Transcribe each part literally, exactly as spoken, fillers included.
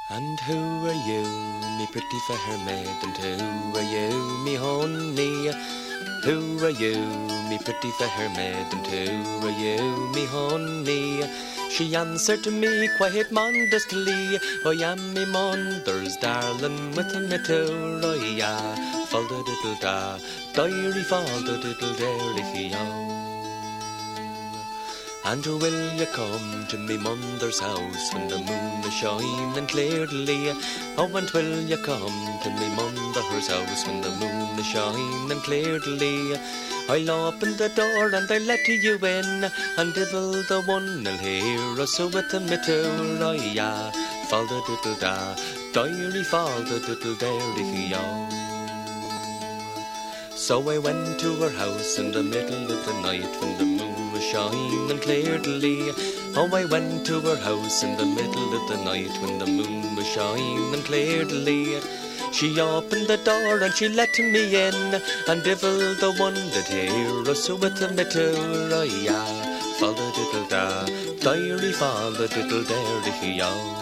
And who are you, me pretty fair maid, and who are you, me honey? Who are you, me pretty fair maid, and who are you, me honey? She answered to me quite modestly, I am me mother's darling with a mittle, oh yeah, fall da diddle da, diary fall da diddle dairy oh. And will you come to me mother's house when the moon is shining clearly? Oh, and will you come to me mother's house when the moon is shining clearly? I'll open the door and I'll let you in, and divil the one will hear us with a mittle, oh yeah, fall the diddle da, diary fall the diddle dairy oh. So I went to her house in the middle of the night when the moon was shining clearly. Oh, I went to her house in the middle of the night when the moon was shining clearly. She opened the door and she let me in, and divil the one that hear us with a mittle, oh yeah, fall the diddle da, diary fall the diddle dairy oh.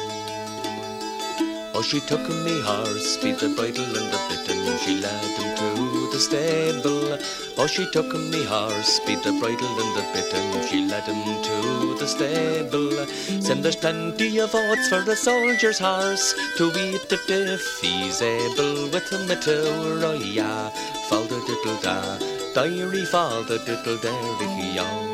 Oh, she took me horse, beat the bridle and the bit, and she led him to the stable. Oh, she took me horse, beat the bridle and the bit, and she led him to the stable. Then there's plenty of oats for a soldier's horse to eat if he's able, with a mittle, oh yeah, fall the diddle da, diary fall the diddle dairy oh.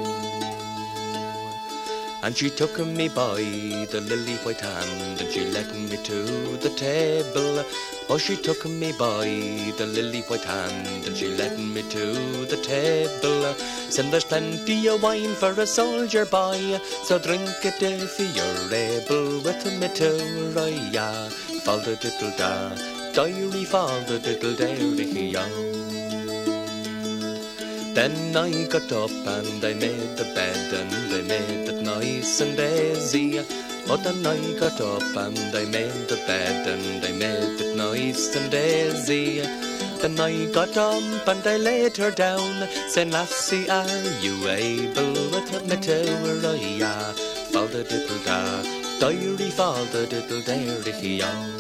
And she took me by the lily white hand, and she led me to the table. Oh, she took me by the lily white hand, and she led me to the table. Then there's plenty of wine for a soldier boy, so drink it if you're able, with a mittle, oh yeah, fall the diddle da, diary fall the diddle dairy oh. Then I got up and I made the bed, and I made it nice and easy. Oh, then I got up and I made the bed, and I made it nice and easy. Then I got up and I laid her down, saying, lassie, are you able, with a mittle, oh yeah, fall the diddle da, diary fall the diddle dairy oh.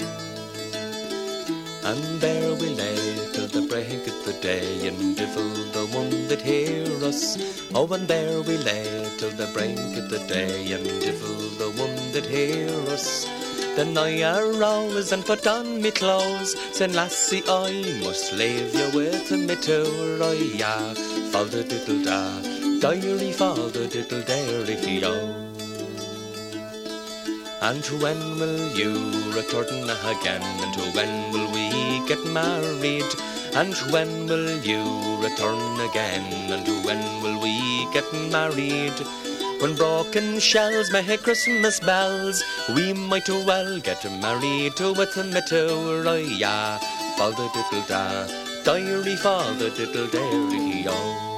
And there we lay till the break of the day, and divil the one that hear us. Oh, and there we lay till the break of the day, and divil the one that hear us. Then I arose and put on me clothes, saying, lassie, I must leave you with a mittle, oh yeah, fall the diddle da, diary fall the diddle dairy oh. And when will you return again, and when will we get married? And when will you return again, and when will we get married? When broken shells make Christmas bells, we might well get married with a mittle, oh yeah, fall the diddle da, diary fall the diddle dairy oh.